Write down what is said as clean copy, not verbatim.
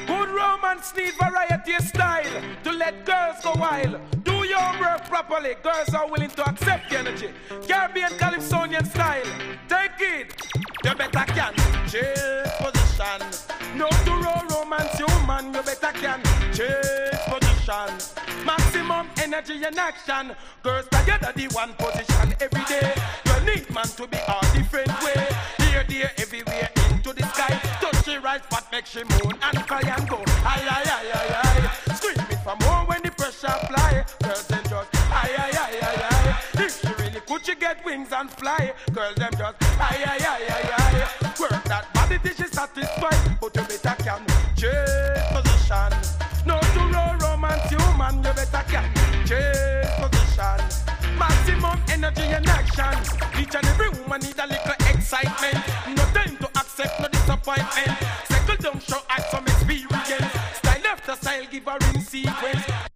Good romance need variety of style to let girls go wild. Do your work properly, girls are willing to accept the energy. Caribbean Calypsonian style, take it. You better can change position. No to roll romance, you man, you better can change position. Maximum energy and action. Girls together the one position every day. You need man to be a different way. Here, there, everywhere into the sky. Touch she right spot, make she moan and cry and go. Aye, aye, aye, aye, aye. Screaming for more when the pressure fly. Girls them just aye, aye, aye, aye, aye. If she really could, she get wings and fly. Girls them just aye, aye, aye, aye, aye. Work that body till she satisfied, but you better can change position. No to roll romance, you man, you better can change position. Maximum energy and action. Each and every woman need a little excitement. No time to accept no disappointment. Settle down, show act some experience. Style after style, give her in sequence.